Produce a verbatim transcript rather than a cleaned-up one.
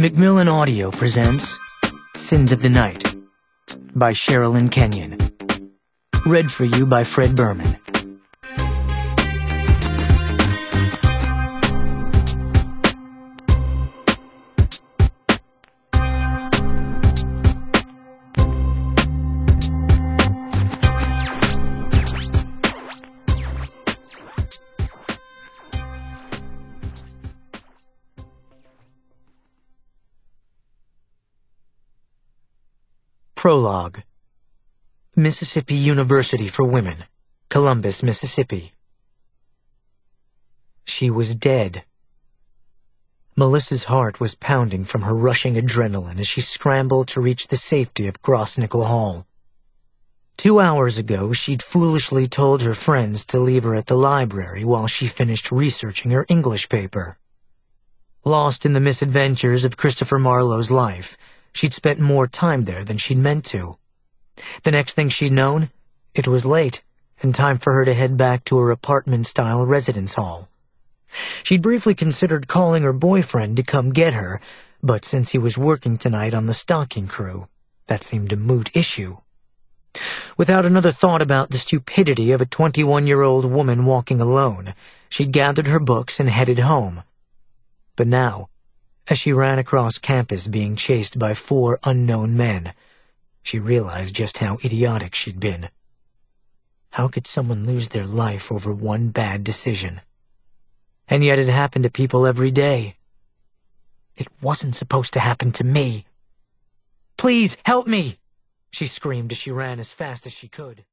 Macmillan Audio presents Sins of the Night by Sherilyn Kenyon. Read for you by Fred Berman. Prologue. Mississippi University for Women, Columbus, Mississippi. She was dead. Melissa's heart was pounding from her rushing adrenaline as she scrambled to reach the safety of Grossnickel Hall. Two hours ago, she'd foolishly told her friends to leave her at the library while she finished researching her English paper. Lost in the misadventures of Christopher Marlowe's life, she'd spent more time there than she'd meant to. The next thing she'd known, it was late, and time for her to head back to her apartment-style residence hall. She'd briefly considered calling her boyfriend to come get her, but since he was working tonight on the stocking crew, that seemed a moot issue. Without another thought about the stupidity of a twenty-one-year-old woman walking alone, she'd gathered her books and headed home. But now, as she ran across campus being chased by four unknown men, she realized just how idiotic she'd been. How could someone lose their life over one bad decision? And yet it happened to people every day. It wasn't supposed to happen to me. "Please, help me!" she screamed as she ran as fast as she could.